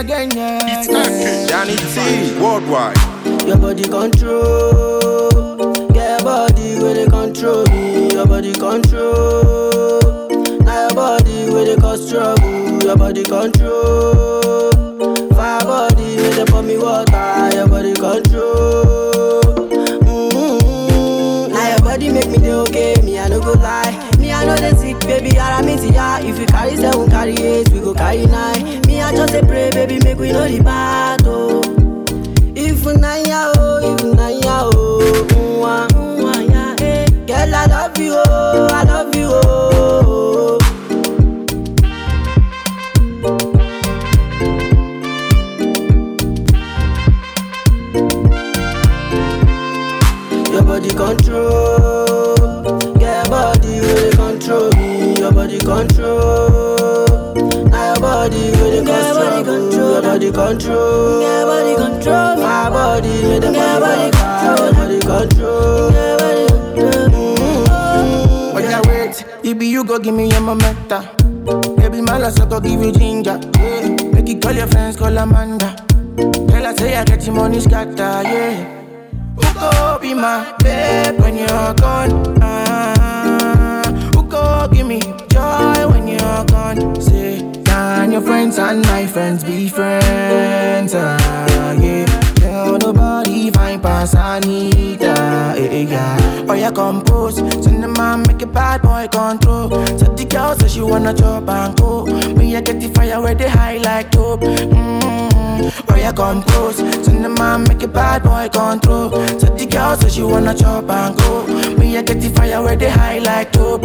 again, yeah. It's Danny T, worldwide. Your body control, yeah, body where they control me. Your body control, now your body where they cause trouble. Your body control, fire body where they pour me water. Your body control, now your body make me dey okay. Me I no go lie, me I know they sick, baby. I miss ya. If you carry 7, carry 8, we go carry 9. Me I just say pray, baby, make we know the battle. If na ya yeah, eh. Girl, I love you, oh, I love you, oh. Your body control, yeah, body will they control me. Your body control, now your body will they control. Your body control, yeah, body control. My body with the body control. Your body control, yeah, body control. Oh yeah, wait, it be you go give me your momenta. Baby, my last go give you ginger. Yeah, make you call your friends, call Amanda. Tell her say I get your money scatter. Yeah, who go be my babe when you're gone? Who go give me joy when you're gone? Say, can your friends and my friends be friends? Yeah, tell nobody find pass Anita. Yeah, oh yeah, compose. Send the man make a bad boy control. So the girl says she wanna chop and go. Me I get the fire where they high like dope. Oh yeah, compose. Send the man make a bad boy control. So the girl says she wanna chop and go. Me I get the fire where they high like dope.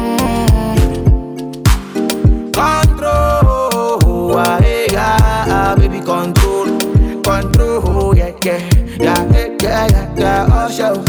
Control, yeah, baby, control, yeah, oh show.